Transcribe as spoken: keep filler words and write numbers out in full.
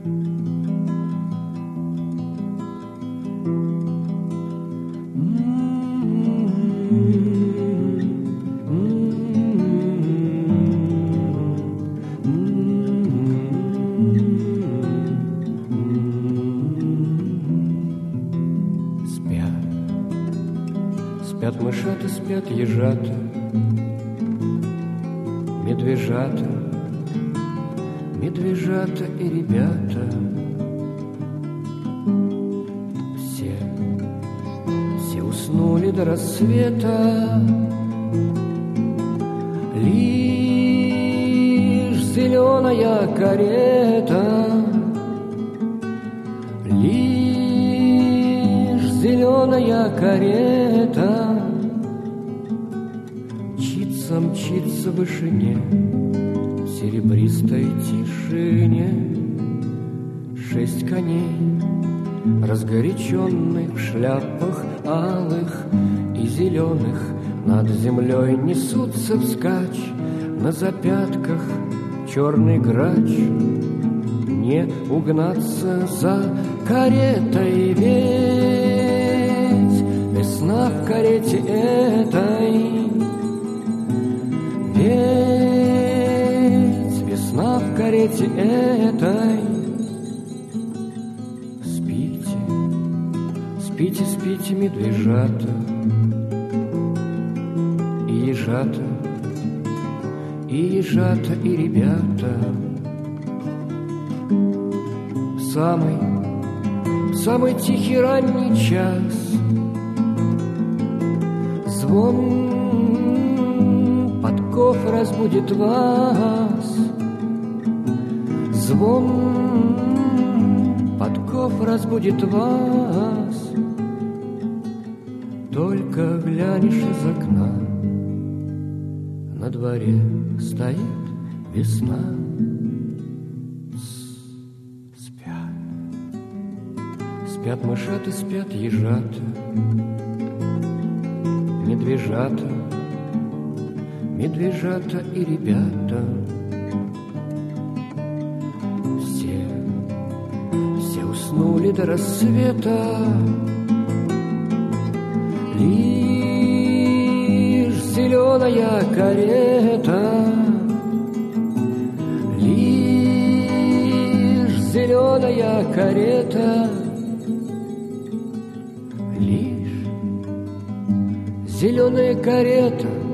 Спят мышата, спят ежата, медвежата, медвежата и ребята. Все, все уснули до рассвета, лишь зеленая карета, лишь зеленая карета мчится, мчится в вышине, в серебристой тишине. Шесть коней, разгоряченных в шляпах алых и зеленых, над землей несутся вскачь, на запятках черный грач. Не угнаться за каретой, ведь весна в карете этой, ведь весна в карете этой. Спите, спите, спите, медвежата и ежата, и ежата, и ребята. В самый, в самый тихий ранний час звон подков разбудит вас, звон подков разбудит вас. Только глянешь из окна, на дворе стоит весна. Спят, спят мышата, спят ежата, медвежата, медвежата и ребята. Все, все уснули до рассвета, лишь зеленая карета, лишь зеленая карета, лишь зеленая карета